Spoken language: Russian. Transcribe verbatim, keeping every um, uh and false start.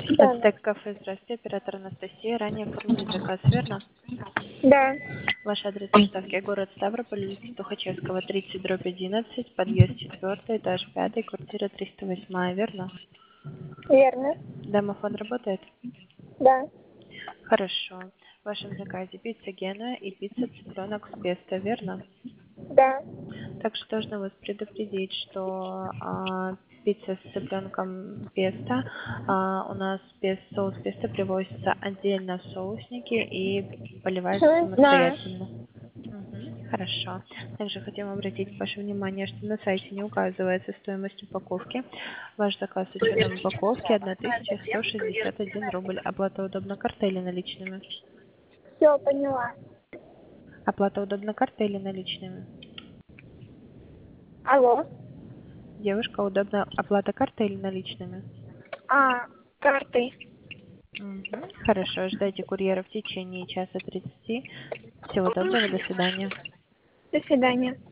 Да. Ацтек кафе, здравствуйте, оператор Анастасия. Ранее оформили заказ, верно? Да. Ваш адрес доставки город Ставрополь, улица Тухачевского, тридцать, дробь одиннадцать, подъезд четвертый, этаж пятый, квартира триста восемь, верно? Верно. Домофон работает? Да. Хорошо. В вашем заказе пицца Гена и пицца цыпленок с песто, верно? Да. Также должна вас предупредить, что а, пицца с цыпленком песто, а, у нас без соус песто привозится отдельно в соусники и поливается Всё, знаю. самостоятельно. Мгм, хорошо. Также хотим обратить ваше внимание, что на сайте не указывается стоимость упаковки. Ваш заказ с учетом упаковки тысяча сто шестьдесят один рубль. Оплата удобна картой или наличными? Все, поняла. Оплата удобна картой или наличными? Алло. Девушка, удобна оплата картой или наличными? А, картой. Мгм. Хорошо, ждайте курьера в течение часа тридцати. Всего доброго, до свидания. До свидания.